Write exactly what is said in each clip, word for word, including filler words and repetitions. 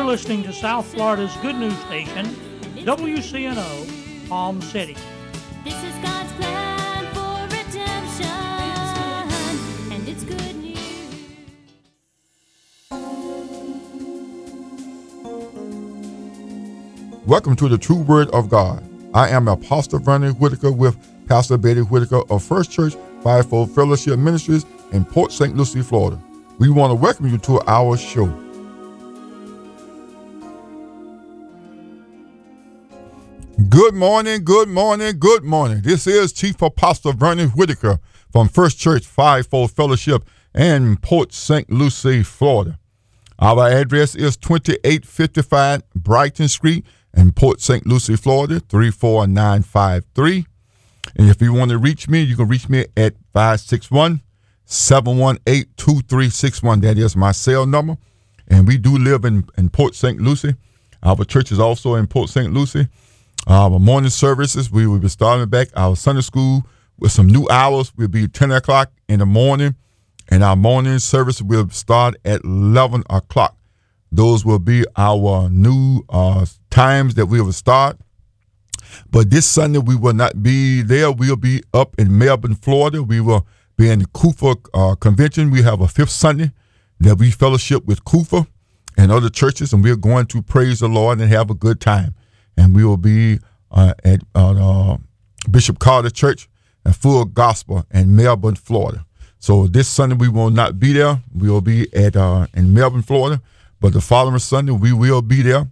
listening to South Florida's Good News Station, W C N O, Palm City. This is God's plan for redemption, and it's good news. Welcome to the True Word of God. I am Apostle Vernon Whitaker with Pastor Betty Whitaker of First Church Fivefold Fellowship Ministries in Port Saint Lucie, Florida. We want to welcome you to our show. Good morning, good morning, good morning. This is Chief Apostle Vernon Whitaker from First Church Fivefold Fellowship in Port Saint Lucie, Florida. Our address is twenty-eight fifty-five Brighton Street in Port Saint Lucie, Florida, three four nine five three. And if you want to reach me, you can reach me at five six one, seven one eight, two three six one. That is my cell number. And we do live in, in Port Saint Lucie. Our church is also in Port Saint Lucie. Our morning services, we will be starting back our Sunday school with some new hours. Will be ten o'clock in the morning. And our morning service will start at eleven o'clock. Those will be our new uh, times that we will start. But this Sunday, we will not be there. We'll be up in Melbourne, Florida. We will be in the Kufa uh, Convention. We have a fifth Sunday that we fellowship with Kufa and other churches, and we're going to praise the Lord and have a good time. And we will be uh, at uh, uh, Bishop Carter Church and Full Gospel in Melbourne, Florida. So this Sunday, we will not be there. We will be at uh, in Melbourne, Florida. But the following Sunday, we will be there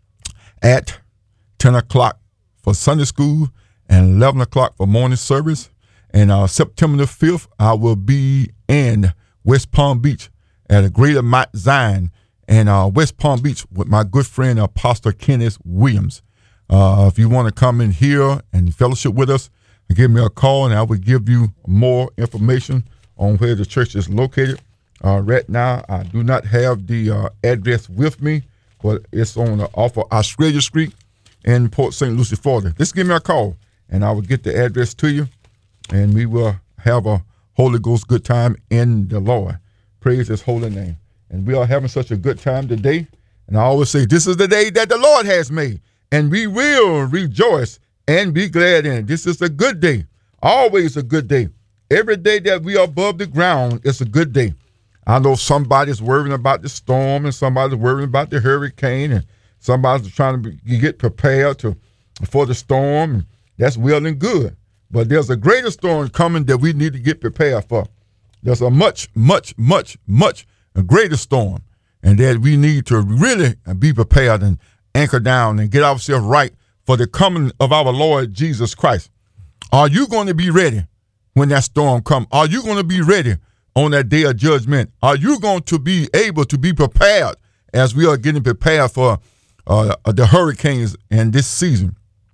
at ten o'clock for Sunday school and eleven o'clock for morning service. And uh, September the fifth, I will be in West Palm Beach at a Greater Mount Zion in uh, West Palm Beach with my good friend, Apostle Kenneth Williams. Uh, if you want to come in here and fellowship with us, give me a call and I will give you more information on where the church is located. Uh, right now, I do not have the uh, address with me, but it's on the, off of Australia Street in Port Saint Lucie, Florida. Just give me a call, and I will get the address to you, and we will have a Holy Ghost good time in the Lord. Praise His holy name. And we are having such a good time today. And I always say, this is the day that the Lord has made, and we will rejoice and be glad in it. This is a good day, always a good day. Every day that we are above the ground is a good day. I know somebody's worrying about the storm, and somebody's worrying about the hurricane, and somebody's trying to be, get prepared to for the storm. And that's well and good. But there's a greater storm coming that we need to get prepared for. There's a much, much, much, much greater storm, and that we need to really be prepared and anchor down and get ourselves right for the coming of our Lord Jesus Christ. Are you going to be ready when that storm comes? Are you going to be ready on that day of judgment? Are you going to be able to be prepared as we are getting prepared for uh, the hurricanes in this season?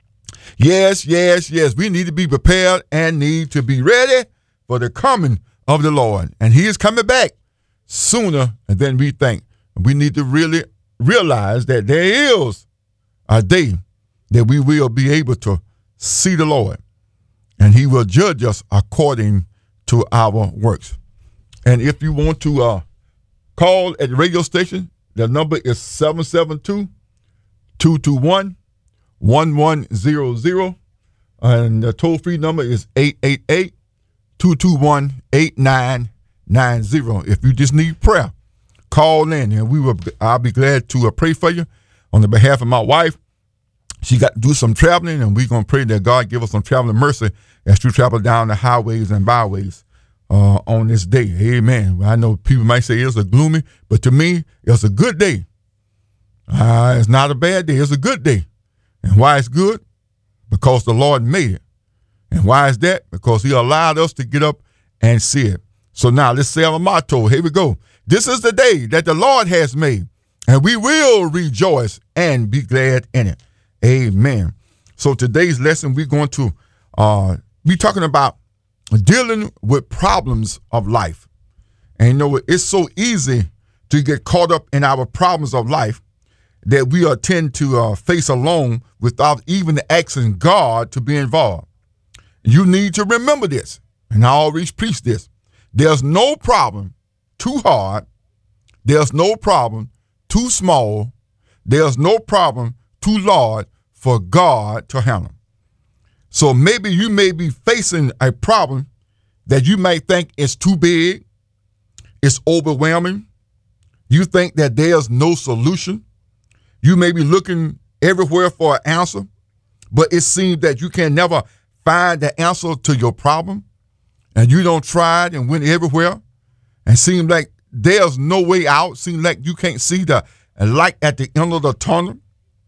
Yes, yes, yes. We need to be prepared and need to be ready for the coming of the Lord. And He is coming back sooner than we think. We need to really realize that there is a day that we will be able to see the Lord, and He will judge us according to our works. And if you want to uh, call at the radio station, the number is seven seven two, two two one, one one zero zero. And the toll-free number is eight eight eight, two two one, eight nine nine zero. If you just need prayer, call in, and we will. I'll be glad to uh, pray for you on the behalf of my wife. She got to do some traveling, and we're going to pray that God give us some traveling mercy as she travel down the highways and byways Uh, on this day. Amen. I know people might say it's a gloomy, but to me, it's a good day. Uh, it's not a bad day. It's a good day. And why it's good? Because the Lord made it. And why is that? Because He allowed us to get up and see it. So now let's say our motto. Here we go. This is the day that the Lord has made, and we will rejoice and be glad in it. Amen. So today's lesson, we're going to uh, be talking about dealing with problems of life. And you know, it's so easy to get caught up in our problems of life that we are tend to uh, face alone without even asking God to be involved. You need to remember this, and I always preach this. There's no problem too hard. There's no problem too small. there's no problem too large for God to handle. So maybe you may be facing a problem that you may think is too big, it's overwhelming. You think that there's no solution. You may be looking everywhere for an answer, but it seems that you can never find the answer to your problem, and you don't try it and went everywhere, and seems like there's no way out. Seems like you can't see the light at the end of the tunnel.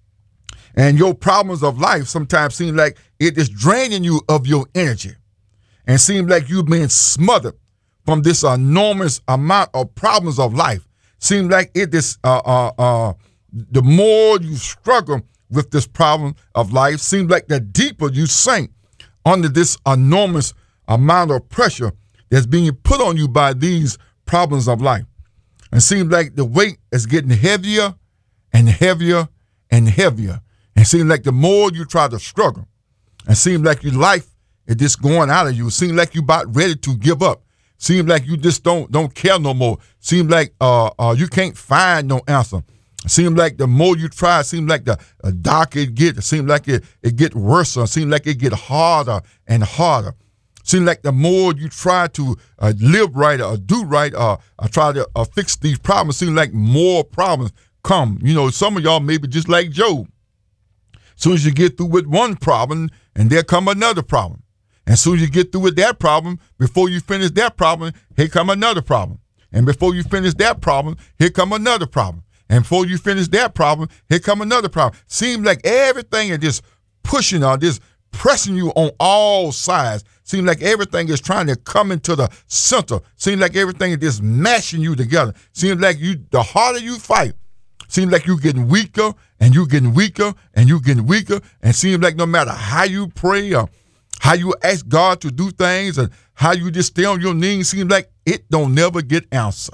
And your problems of life sometimes seem like it is draining you of your energy, and seems like you've been smothered from this enormous amount of problems of life. Seems like it is uh, uh, uh, the more you struggle with this problem of life, seems like the deeper you sink under this enormous amount of pressure that's being put on you by these problems of life. And it seems like the weight is getting heavier and heavier and heavier. And it seems like the more you try to struggle, it seems like your life is just going out of you. It seems like you're about ready to give up. Seems like you just don't don't care no more. Seems like uh, uh, you can't find no answer. Seems like the more you try, it seems like the uh, darker it gets. It seems like it, it get worse. It seems like it get harder and harder. Seems like the more you try to uh, live right or do right or, or try to uh, fix these problems, seems like more problems come. You know, some of y'all may be just like Job. As soon as you get through with one problem, and there come another problem. And as soon as you get through with that problem, before you finish that problem, here come another problem. And before you finish that problem, here come another problem. And before you finish that problem, here come another problem. Seems like everything is just pushing or just pressing you on all sides. Seems like everything is trying to come into the center. Seems like everything is just mashing you together. Seems like you, the harder you fight, seems like you're getting weaker and you're getting weaker and you're getting weaker. And seems like no matter how you pray or how you ask God to do things and how you just stay on your knees, seems like it don't never get answered.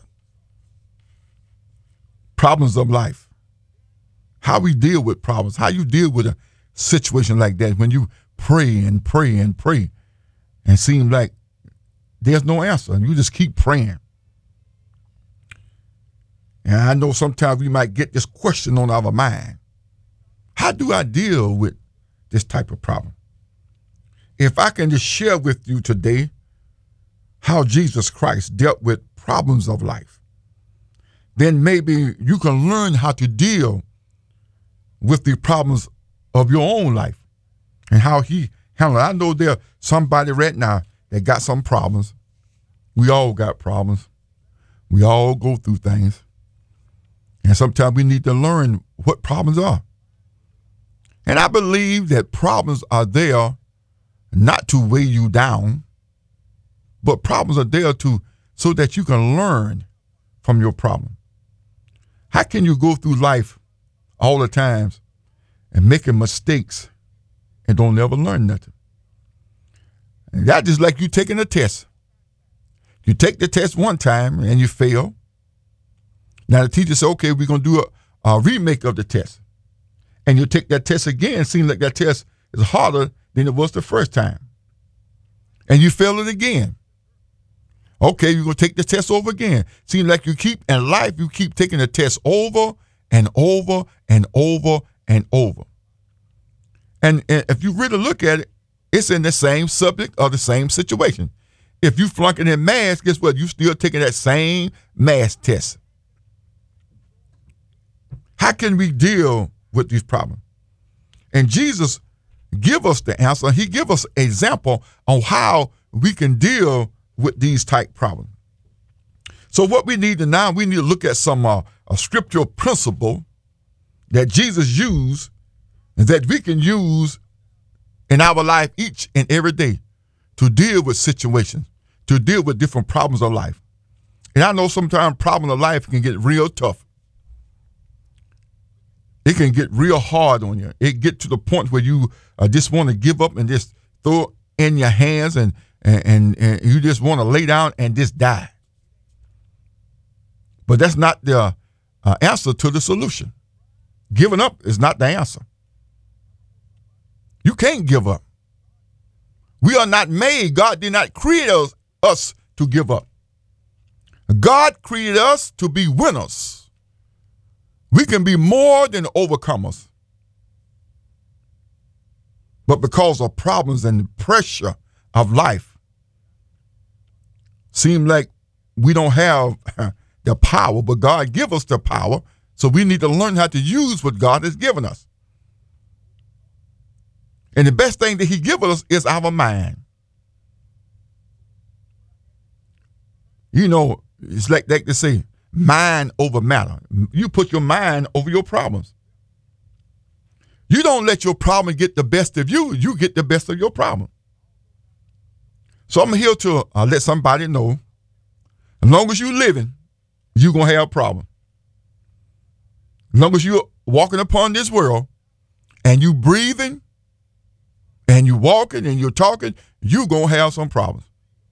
Problems of life. How we deal with problems, how you deal with a situation like that when you pray and pray and pray and seem like there's no answer and you just keep praying. And I know sometimes we might get this question on our mind. How do I deal with this type of problem? If I can just share with you today how Jesus Christ dealt with problems of life, then maybe you can learn how to deal with the problems of your own life and how he handled it. I know there's somebody right now that got some problems. We all got problems. We all go through things. And sometimes we need to learn what problems are. And I believe that problems are there not to weigh you down, but problems are there to so that you can learn from your problem. How can you go through life all the times and making mistakes and don't ever learn nothing? And that's just like you taking a test. You take the test one time and you fail. Now the teacher said, okay, we're going to do a, a remake of the test. And you take that test again. It seems like that test is harder than it was the first time. And you fail it again. Okay, you're going to take the test over again. Seems like you keep, in life, you keep taking the test over and over and over and over. And, and if you really look at it, it's in the same subject or the same situation. If you flunking in math, guess what? You still taking that same math test. How can we deal with these problems? And Jesus give us the answer. He give us an example on how we can deal with these type problems. So what we need to now, we need to look at some uh, a scriptural principle that Jesus used and that we can use in our life each and every day to deal with situations, to deal with different problems of life. And I know sometimes problems of life can get real tough. It can get real hard on you. It get to the point where you uh, just want to give up and just throw it in your hands and And, and, and you just want to lay down and just die. But that's not the uh, answer to the solution. Giving up is not the answer. You can't give up. We are not made. God did not create us, us to give up. God created us to be winners. We can be more than overcomers. But because of problems and the pressure of life, seem like we don't have the power, but God give us the power. So we need to learn how to use what God has given us. And the best thing that he given us is our mind. You know, it's like they say, mind over matter. You put your mind over your problems. You don't let your problem get the best of you. You get the best of your problem. So I'm here to uh, let somebody know, as long as you're living, you're going to have a problem. As long as you're walking upon this world and you breathing and you walking and you're talking, you're going to have some problems.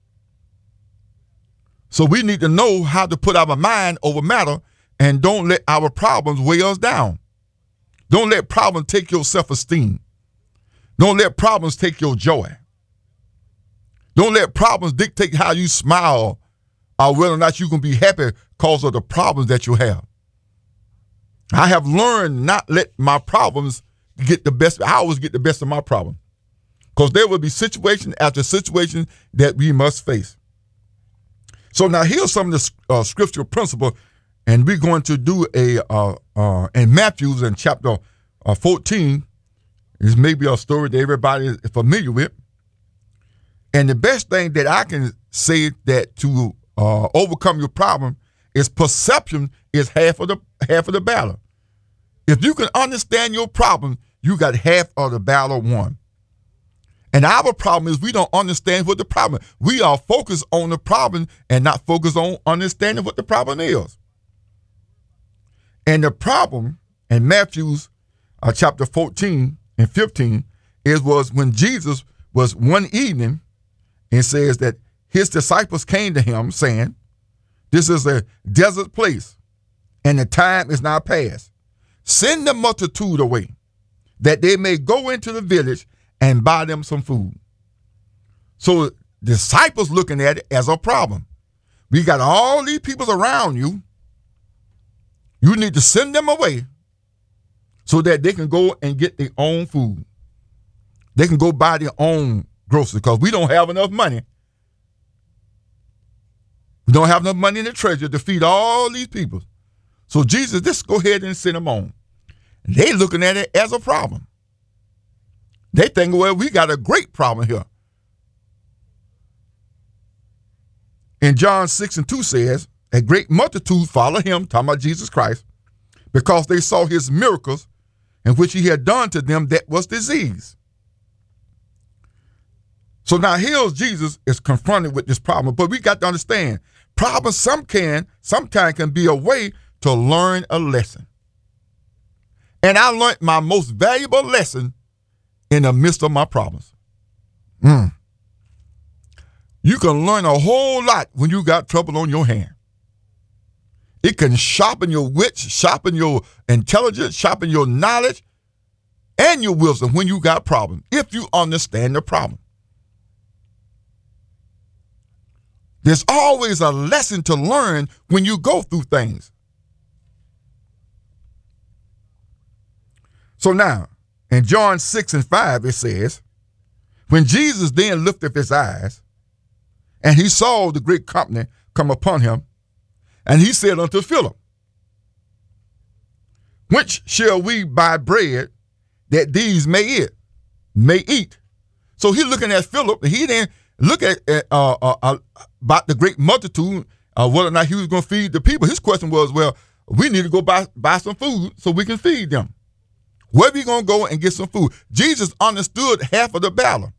So we need to know how to put our mind over matter and don't let our problems weigh us down. Don't let problems take your self-esteem. Don't let problems take your joy. Don't let problems dictate how you smile or whether or not you can be happy because of the problems that you have. I have learned not let my problems get the best. I always get the best of my problem because there will be situation after situation that we must face. So now here's some of the uh, scriptural principle, and we're going to do a, uh, uh, in Matthew in chapter uh, fourteen, is maybe a story that everybody is familiar with. And the best thing that I can say that to uh, overcome your problem is perception is half of the half of the battle. If you can understand your problem, you got half of the battle won. And our problem is we don't understand what the problem is. We are focused on the problem and not focused on understanding what the problem is. And the problem in Matthew's uh, chapter fourteen and fifteen is was when Jesus was one evening and says that his disciples came to him saying, this is a desert place and the time is now past. Send the multitude away that they may go into the village and buy them some food. So disciples looking at it as a problem. We got all these people around you. You need to send them away so that they can go and get their own food. They can go buy their own groceries because we don't have enough money. We don't have enough money in the treasury to feed all these people. So Jesus, just go ahead and send them on. They looking at it as a problem. They think, well, we got a great problem here. And John six and two says, a great multitude followed him, talking about Jesus Christ, because they saw his miracles in which he had done to them that was disease. So now here's Jesus is confronted with this problem, but we got to understand, problems some can, sometimes can be a way to learn a lesson. And I learned my most valuable lesson in the midst of my problems. Mm. You can learn a whole lot when you got trouble on your hand. It can sharpen your wits, sharpen your intelligence, sharpen your knowledge, and your wisdom when you got problems, if you understand the problem. There's always a lesson to learn when you go through things. So now, in John six and five, it says, when Jesus then lifted up his eyes, and he saw the great company come upon him, and he said unto Philip, whence shall we buy bread that these may eat? May eat. So he's looking at Philip, and he didn't look at uh, uh, uh, about the great multitude, uh, whether or not he was going to feed the people. His question was, well, we need to go buy, buy some food so we can feed them. Where are we going to go and get some food? Jesus understood half of the battle.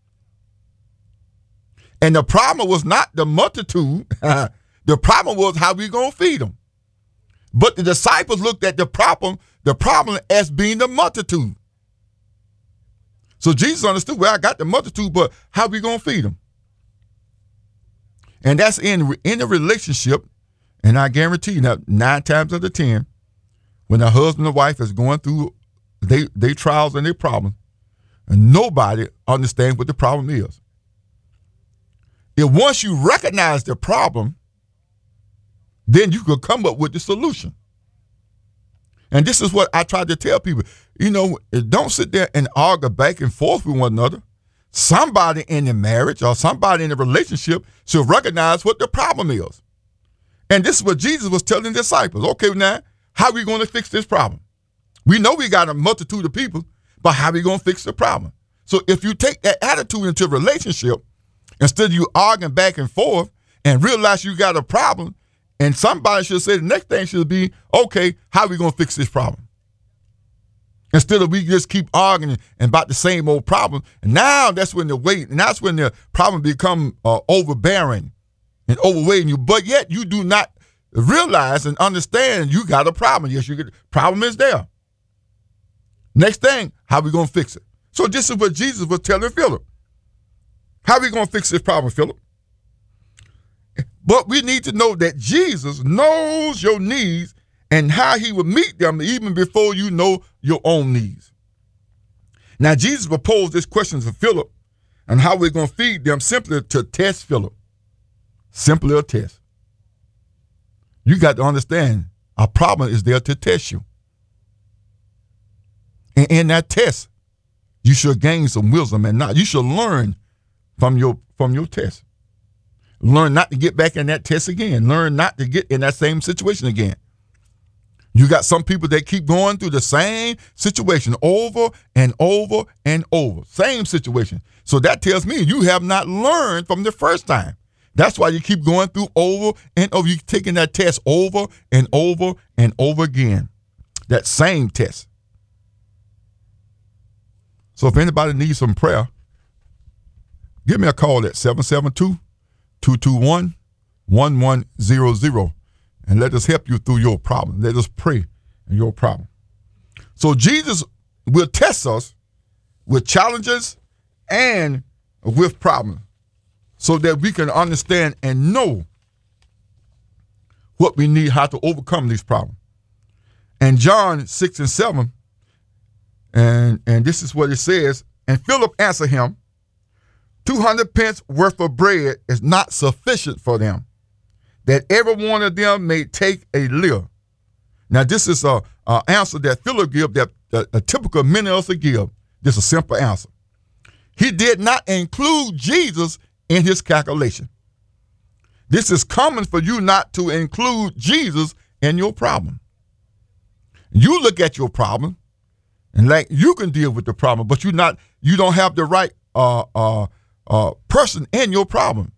And the problem was not the multitude. The problem was how we going to feed them. But the disciples looked at the problem, the problem as being the multitude. So Jesus understood, well, I got the multitude, but how we going to feed them? And that's in, in a relationship, and I guarantee you that nine times out of ten, when a husband and wife is going through they, they trials and their problems, and nobody understands what the problem is. If once you recognize the problem, then you could come up with the solution. And this is what I try to tell people. You know, don't sit there and argue back and forth with one another. Somebody in the marriage or somebody in the relationship should recognize what the problem is. And this is what Jesus was telling the disciples. Okay, now, how are we going to fix this problem? We know we got a multitude of people, but how are we going to fix the problem? So if you take that attitude into a relationship, instead of you arguing back and forth and realize you got a problem, and somebody should say the next thing should be, okay, how are we going to fix this problem? Instead of we just keep arguing and about the same old problem. And now that's when the weight, and that's when the problem become uh, overbearing and overweighting you. But yet you do not realize and understand you got a problem. Yes, you get, problem is there. Next thing, how we going to fix it? So this is what Jesus was telling Philip. How we going to fix this problem, Philip? But we need to know that Jesus knows your needs and how he will meet them even before you know your own needs. Now, Jesus proposed this question to Philip and how we're going to feed them simply to test Philip. Simply a test. You got to understand, a problem is there to test you. And in that test, you should gain some wisdom and not. You should learn from your from your test. Learn not to get back in that test again. Learn not to get in that same situation again. You got some people that keep going through the same situation over and over and over. Same situation. So that tells me you have not learned from the first time. That's why you keep going through over and over. You're taking that test over and over and over again. That same test. So if anybody needs some prayer, give me a call at seven seven two, two two one, one one zero zero and let us help you through your problem. Let us pray in your problem. So Jesus will test us with challenges and with problems so that we can understand and know what we need, how to overcome these problems. And John six and seven, and, and this is what it says, and Philip answered him, two hundred pence worth of bread is not sufficient for them, that every one of them may take a little. Now, this is a, a answer that Philip gave that a, a typical many of us would give. This is a simple answer. He did not include Jesus in his calculation. This is common for you not to include Jesus in your problem. You look at your problem and like you can deal with the problem, but you're not, you don't have the right uh, uh, uh, person in your problem.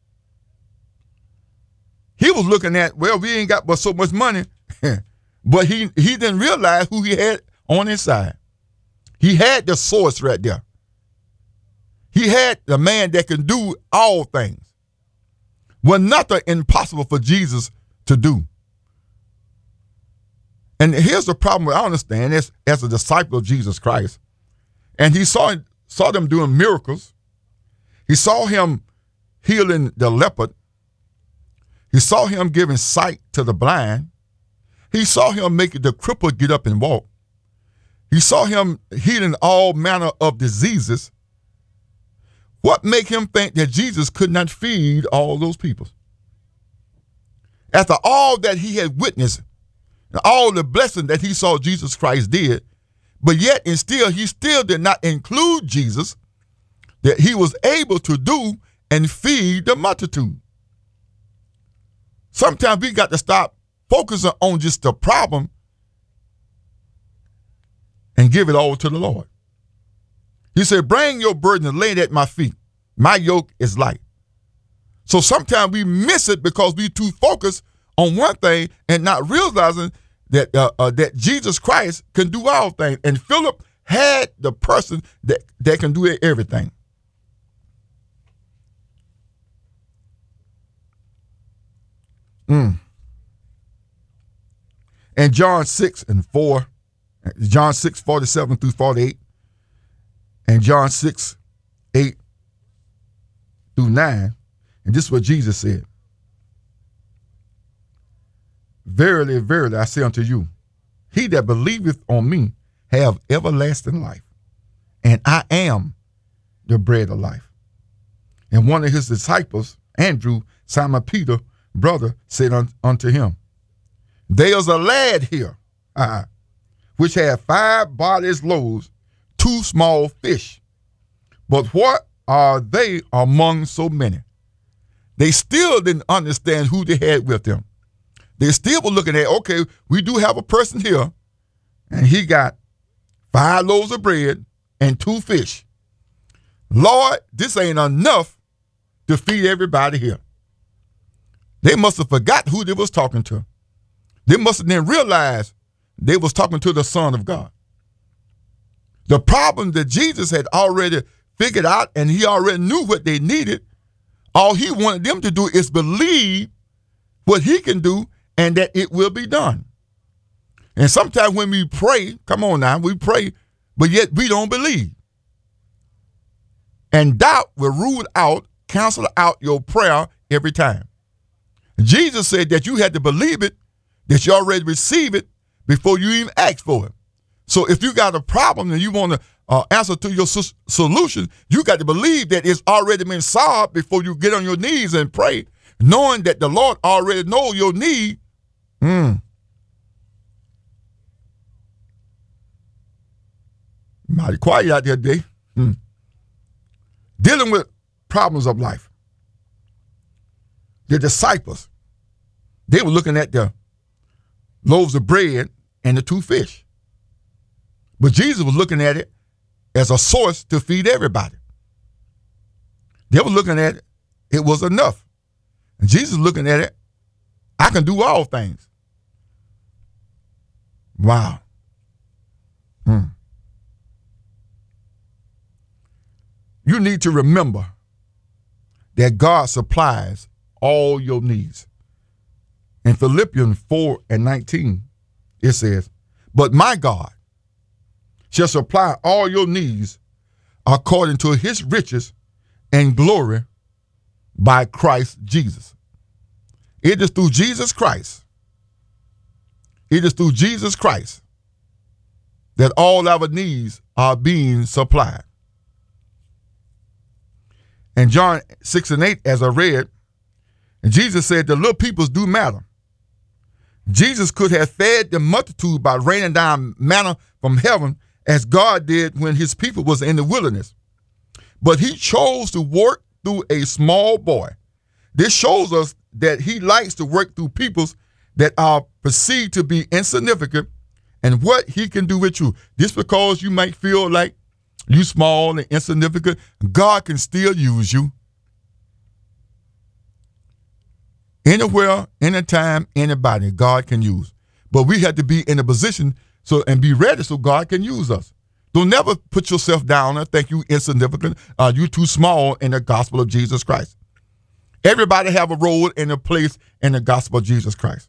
He was looking at, well, we ain't got but so much money, but he, he didn't realize who he had on his side. He had the source right there. He had the man that can do all things. Was nothing impossible for Jesus to do. And here's the problem I understand as, as a disciple of Jesus Christ. And he saw, saw them doing miracles. He saw him healing the leopard. He saw him giving sight to the blind. He saw him making the crippled get up and walk. He saw him healing all manner of diseases. What made him think that Jesus could not feed all those people? After all that he had witnessed, and all the blessing that he saw Jesus Christ did, but yet and still he still did not include Jesus, that he was able to do and feed the multitude. Sometimes we got to stop focusing on just the problem and give it all to the Lord. He said, bring your burden and lay it at my feet. My yoke is light. So sometimes we miss it because we too focused on one thing and not realizing that uh, uh, that Jesus Christ can do all things. And Philip had the person that, that can do everything. Mm. And John six and four, John six, forty-seven through forty-eight, and John six, eight through nine, and this is what Jesus said. Verily, verily, I say unto you, he that believeth on me have everlasting life, and I am the bread of life. And one of his disciples, Andrew, Simon Peter, brother, said un- unto him, there's a lad here uh, which had five barley loaves, two small fish. But what are they among so many? They still didn't understand who they had with them. They still were looking at, okay, we do have a person here, and he got five loaves of bread and two fish. Lord, this ain't enough to feed everybody here. They must have forgot who they was talking to. They must have then realized they was talking to the Son of God. The problem that Jesus had already figured out, and he already knew what they needed. All he wanted them to do is believe what he can do and that it will be done. And sometimes when we pray, come on now, we pray, but yet we don't believe. And doubt will rule out, cancel out your prayer every time. Jesus said that you had to believe it, that you already receive it before you even ask for it. So if you got a problem and you want to uh, answer to your su- solution, you got to believe that it's already been solved before you get on your knees and pray, knowing that the Lord already knows your need. Mm. Mighty quiet out there today. Mm. Dealing with problems of life. The disciples, they were looking at the loaves of bread and the two fish. But Jesus was looking at it as a source to feed everybody. They were looking at it, it was enough. And Jesus looking at it, I can do all things. Wow. Hmm. You need to remember that God supplies all your needs. In Philippians four and nineteen, it says, but my God shall supply all your needs according to his riches and glory by Christ Jesus. It is through Jesus Christ. It is through Jesus Christ that all our needs are being supplied. In John six and eight, as I read, Jesus said the little peoples do matter. Jesus could have fed the multitude by raining down manna from heaven as God did when his people was in the wilderness. But he chose to work through a small boy. This shows us that he likes to work through peoples that are perceived to be insignificant and what he can do with you. Just because you might feel like you small and insignificant, God can still use you. Anywhere, anytime, anybody, God can use. But we have to be in a position so and be ready so God can use us. Don't never put yourself down and think you insignificant, uh, you too small in the gospel of Jesus Christ. Everybody have a role and a place in the gospel of Jesus Christ.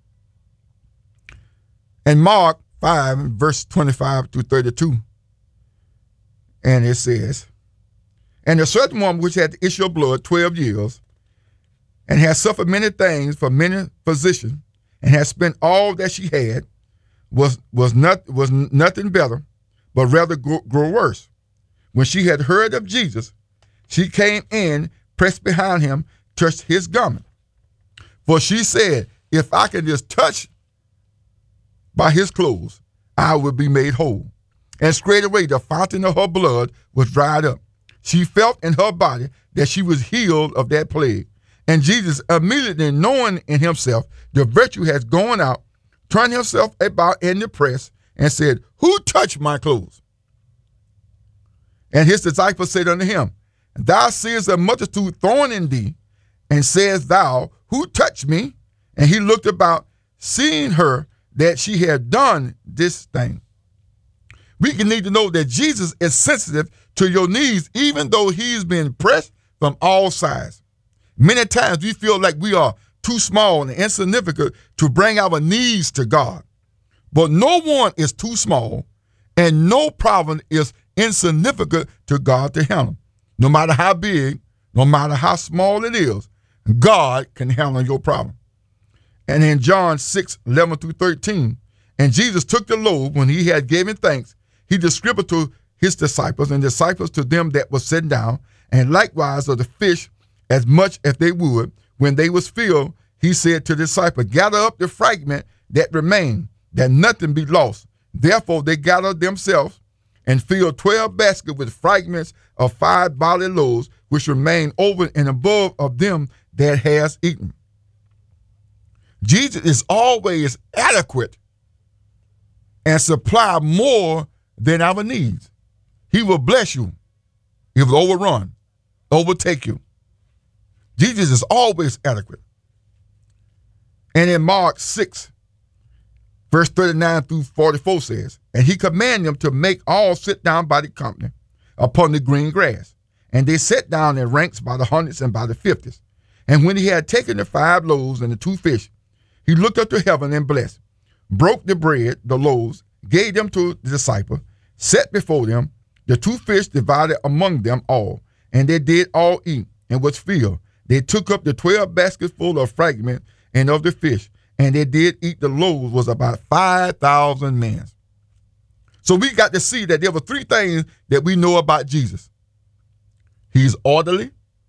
In Mark five, verse twenty-five through thirty-two, and it says, and a certain woman which had the issue of blood twelve years, and had suffered many things from many physicians, and had spent all that she had, was was not was nothing better, but rather grow, grow worse. When she had heard of Jesus, she came in, pressed behind him, touched his garment. For she said, if I can just touch by his clothes, I will be made whole. And straightway the fountain of her blood was dried up. She felt in her body that she was healed of that plague. And Jesus, immediately knowing in himself the virtue has gone out, turned himself about in the press and said, who touched my clothes? And his disciples said unto him, thou seest a multitude thrown in thee, and sayest thou, who touched me? And he looked about, seeing her that she had done this thing. We can need to know that Jesus is sensitive to your needs, even though he's been pressed from all sides. Many times we feel like we are too small and insignificant to bring our needs to God. But no one is too small, and no problem is insignificant to God to handle. No matter how big, no matter how small it is, God can handle your problem. And in John six, eleven through thirteen, and Jesus took the loaf when he had given thanks, he distributed to his disciples, and disciples to them that were sitting down, and likewise of the fish as much as they would. When they was filled, he said to the disciples, gather up the fragment that remained, that nothing be lost, Therefore they gathered themselves and filled twelve baskets with fragments of five barley loaves, which remained over and above of them that has eaten. Jesus is always adequate and supply more than our needs. He will bless you. He will overrun, overtake you. Jesus is always adequate. And in Mark six, verse thirty-nine through forty-four says, and he commanded them to make all sit down by the company upon the green grass. And they sat down in ranks by the hundreds and by the fifties. And when he had taken the five loaves and the two fish, he looked up to heaven and blessed, broke the bread, the loaves, gave them to the disciples, set before them, the two fish divided among them all. And they did all eat and was filled. They took up the twelve baskets full of fragments and of the fish, and they did eat. The loaves was about five thousand men. So we got to see that there were three things that we know about Jesus. He's orderly.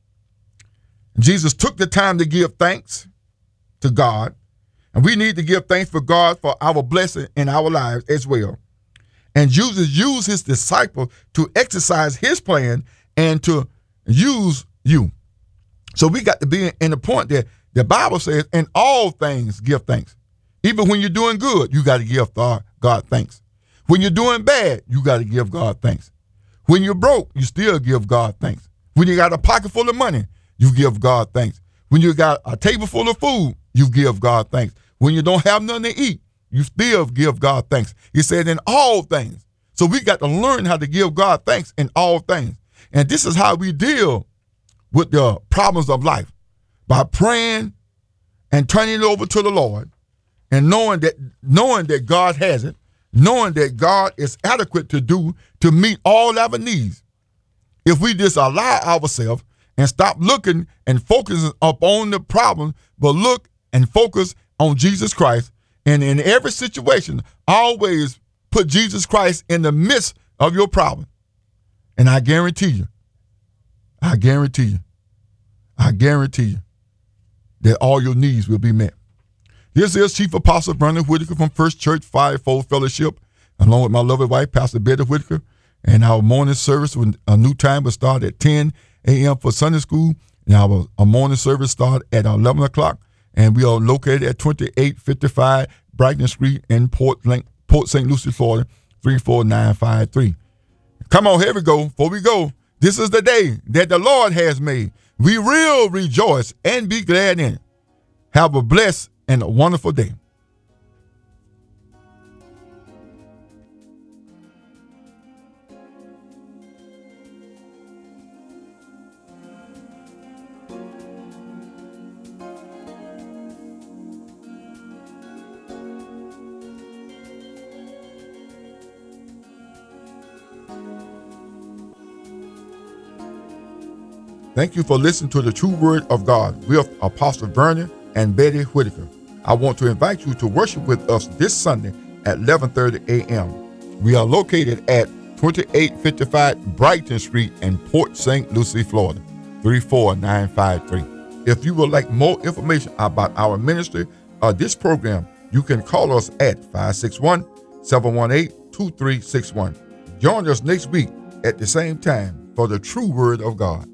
Jesus took the time to give thanks to God, and we need to give thanks for God for our blessing in our lives as well. And Jesus used his disciples to exercise his plan and to use you. So we got to be in the point that the Bible says, in all things give thanks. Even when you're doing good, you got to give God thanks. When you're doing bad, you got to give God thanks. When you're broke, you still give God thanks. When you got a pocket full of money, you give God thanks. When you got a table full of food, you give God thanks. When you don't have nothing to eat, you still give God thanks. He said in all things. So we got to learn how to give God thanks in all things. And this is how we deal with the problems of life, by praying and turning it over to the Lord and knowing that knowing that God has it, knowing that God is adequate to do to meet all our needs. If we just allow ourselves and stop looking and focusing upon the problem, but look and focus on Jesus Christ, and in every situation, always put Jesus Christ in the midst of your problem. And I guarantee you, I guarantee you, I guarantee you that all your needs will be met. This is Chief Apostle Vernon Whitaker from First Church Fivefold Fellowship, along with my lovely wife, Pastor Betty Whitaker. And our morning service, when a new time will start at ten a.m. for Sunday school. And our, our morning service start at eleven o'clock. And we are located at twenty-eight fifty-five Brighton Street in Port, Port Saint Lucie, Florida, three four nine five three. Come on, here we go. Before we go, this is the day that the Lord has made. We will rejoice and be glad in it. Have a blessed and a wonderful day. Thank you for listening to the True Word of God with Apostle Vernon and Betty Whitaker. I want to invite you to worship with us this Sunday at eleven thirty a.m. We are located at twenty-eight fifty-five Brighton Street in Port Saint Lucie, Florida, three four nine five three. If you would like more information about our ministry or this program, you can call us at five six one, seven one eight, two three six one. Join us next week at the same time for the True Word of God.